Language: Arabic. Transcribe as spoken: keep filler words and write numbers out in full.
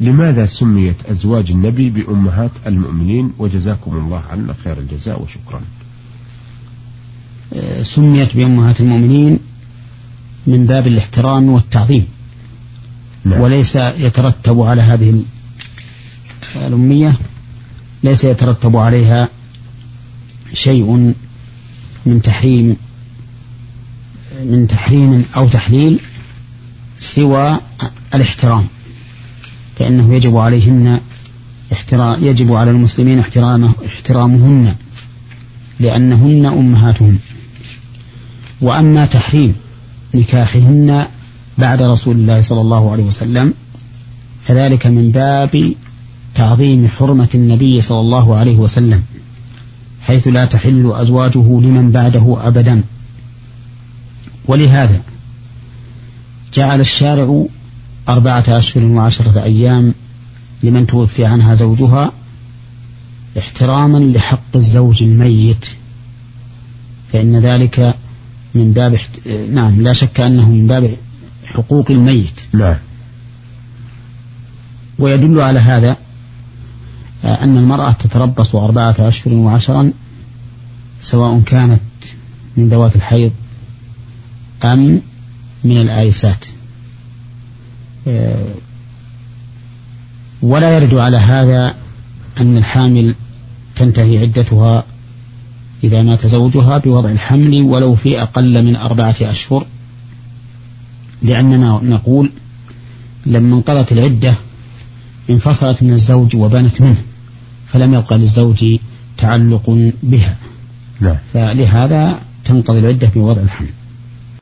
لماذا سميت أزواج النبي بأمهات المؤمنين؟ وجزاكم الله عنا خير الجزاء وشكرا. سميت بأمهات المؤمنين من باب الاحترام والتعظيم. نعم. وليس يترتب على هذه الأمية ليس يترتب عليها شيء من تحريم من تحريم أو تحليل سوى الاحترام، فإنه يجب عليهن احترام يجب على المسلمين احترامه احترامهن لأنهن أمهاتهم. وأما تحريم نكاحهن بعد رسول الله صلى الله عليه وسلم فذلك من باب تعظيم حرمة النبي صلى الله عليه وسلم، حيث لا تحل أزواجه لمن بعده أبدا. ولهذا جعل الشارع أربعة أشهر وعشرة أيام لمن توفي عنها زوجها احتراما لحق الزوج الميت، فإن ذلك من باب احت... نعم لا شك أنه من باب حقوق الميت. لا. ويدل على هذا أن المرأة تتربص أربعة أشهر وعشرا سواء كانت من ذوات الحيض أم من الآيسات، ولا يرد على هذا أن الحامل تنتهي عدتها إذا مات زوجها بوضع الحمل ولو في أقل من أربعة أشهر، لأننا نقول لما انقضت العدة انفصلت من الزوج وبانت منه فلم يبقى للزوج تعلق بها. لا. فلهذا تنقضي العدة بوضع الحمل.